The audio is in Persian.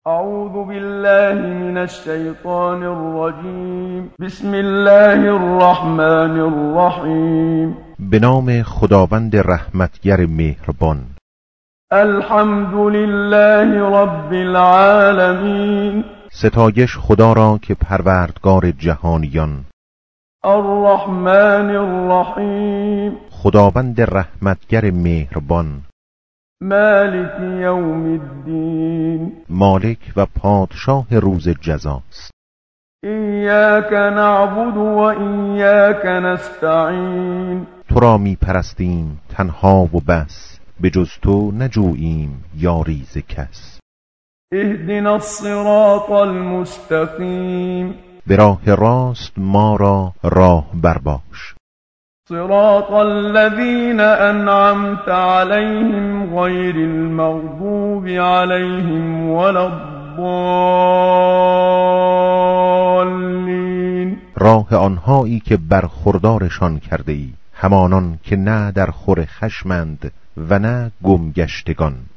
اعوذ بالله من الشیطان الرجیم. بسم الله الرحمن الرحیم. به نام خداوند رحمتگر مهربان. الحمد لله رب العالمین. ستایش خدا را که پروردگار جهانیان. الرحمن الرحیم. خداوند رحمتگر مهربان. مالک یوم الدین. مالک و پادشاه روز جزاست. ایاک نعبد و ایاک نستعین. تو را می پرستیم تنها و بس، به جز تو نجوییم یاری ز کس. اهدنا الصراط المستقیم. به راه راست ما را راه برباش. صراط الذين أنعمت عليهم غير المغضوب عليهم ولا الضالين. راه آنهایی که برخوردارشان کرده ای، همانان که نه در خور خشمند و نه گمگشتگان.